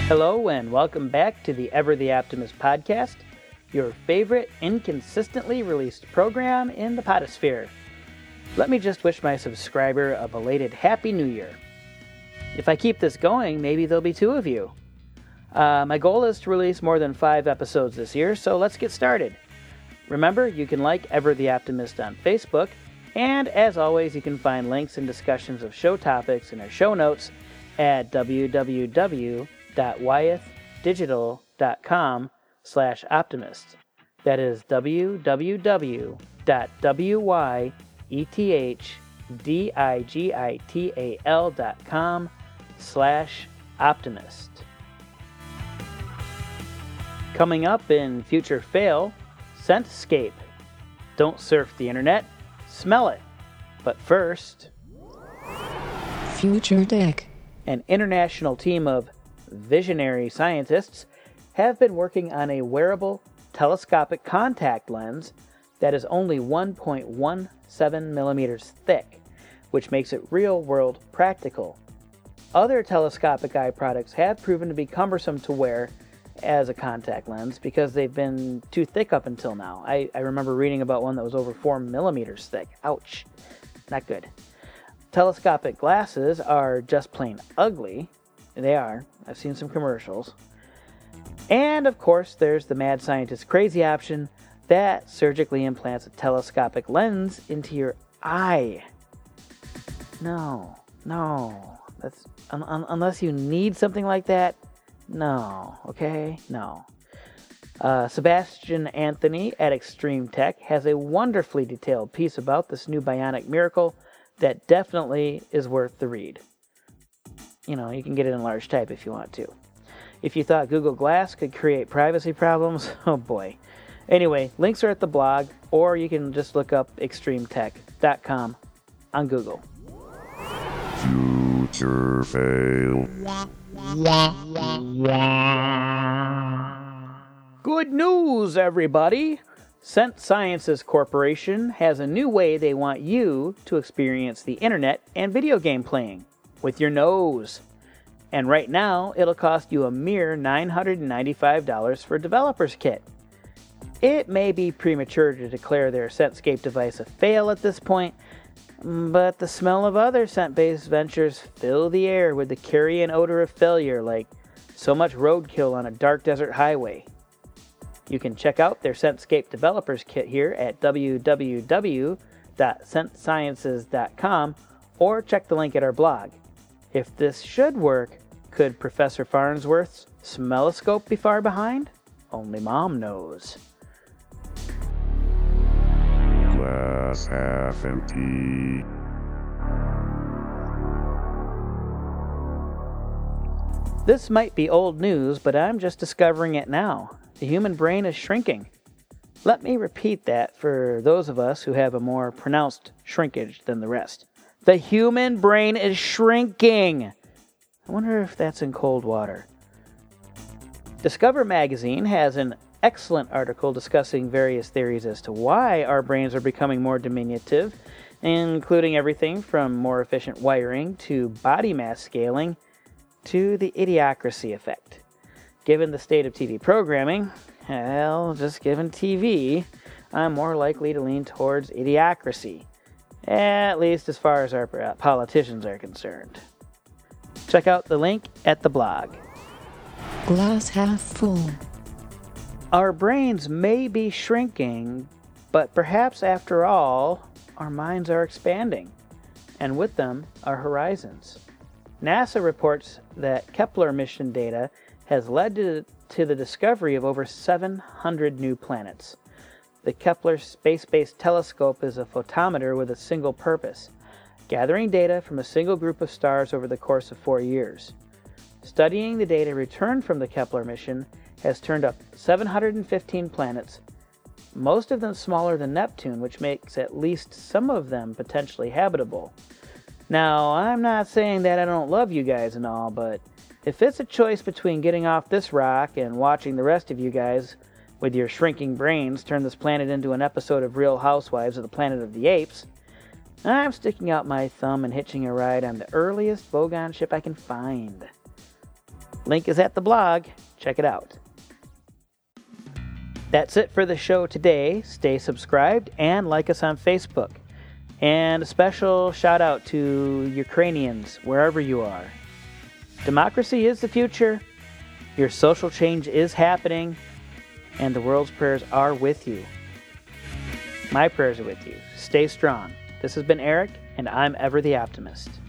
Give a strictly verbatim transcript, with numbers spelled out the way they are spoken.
Hello and welcome back to the Ever the Optimist podcast, your favorite inconsistently released program in the potosphere. Let me just wish my subscriber a belated Happy New Year. If I keep this going, maybe there'll be two of you. Uh, my goal is to release more than five episodes this year, so let's get started. Remember, you can like Ever the Optimist on Facebook, and as always, you can find links and discussions of show topics in our show notes at www.wyethdigital.com slash optimist. That is www.wyethdigital.com slash optimist. Coming up in Future Fail, Scentscape. Don't surf the internet, smell it. But first, Future Tech. An international team of visionary scientists have been working on a wearable telescopic contact lens that is only one point one seven millimeters thick, which makes it real-world practical. Other telescopic eye products have proven to be cumbersome to wear as a contact lens because they've been too thick up until now. I, I remember reading about one that was over four millimeters thick. Ouch. Not good. Telescopic glasses are just plain ugly. They are. I've seen some commercials. And, of course, there's the mad scientist crazy option that surgically implants a telescopic lens into your eye. No. No. That's un- un- unless you need something like that, no. Okay? No. Uh, Sebastian Anthony at Extreme Tech has a wonderfully detailed piece about this new bionic miracle that definitely is worth the read. You know, you can get it in large type if you want to. If you thought Google Glass could create privacy problems, oh boy. Anyway, links are at the blog, or you can just look up extreme tech dot com on Google. Future Fail. Good news, everybody! Scent Sciences Corporation has a new way they want you to experience the internet and video game playing, with your nose. And right now, it'll cost you a mere nine hundred ninety-five dollars for a developer's kit. It may be premature to declare their Scentscape device a fail at this point, but the smell of other scent-based ventures fill the air with the carrion odor of failure like so much roadkill on a dark desert highway. You can check out their Scentscape Developers Kit here at w w w dot scent sciences dot com or check the link at our blog. If this should work, could Professor Farnsworth's smelloscope be far behind? Only Mom knows. Glass half empty. This might be old news, but I'm just discovering it now. The human brain is shrinking. Let me repeat that for those of us who have a more pronounced shrinkage than the rest. The human brain is shrinking. I wonder if that's in cold water. Discover Magazine has an excellent article discussing various theories as to why our brains are becoming more diminutive, including everything from more efficient wiring to body mass scaling to the idiocracy effect. Given the state of T V programming, well, just given T V, I'm more likely to lean towards idiocracy, at least as far as our politicians are concerned. Check out the link at the blog. Glass half full. Our brains may be shrinking, but perhaps after all, our minds are expanding, and with them, our horizons. NASA reports that Kepler mission data has led to, to the discovery of over seven hundred new planets. The Kepler space-based telescope is a photometer with a single purpose, gathering data from a single group of stars over the course of four years. Studying the data returned from the Kepler mission has turned up seven hundred fifteen planets, most of them smaller than Neptune, which makes at least some of them potentially habitable. Now, I'm not saying that I don't love you guys and all, but if it's a choice between getting off this rock and watching the rest of you guys with your shrinking brains turn this planet into an episode of Real Housewives of the Planet of the Apes, I'm sticking out my thumb and hitching a ride on the earliest Vogon ship I can find. Link is at the blog. Check it out. That's it for the show today. Stay subscribed and like us on Facebook. And a special shout out to Ukrainians, wherever you are. Democracy is the future. Your social change is happening. And the world's prayers are with you. My prayers are with you. Stay strong. This has been Eric, and I'm Ever the Optimist.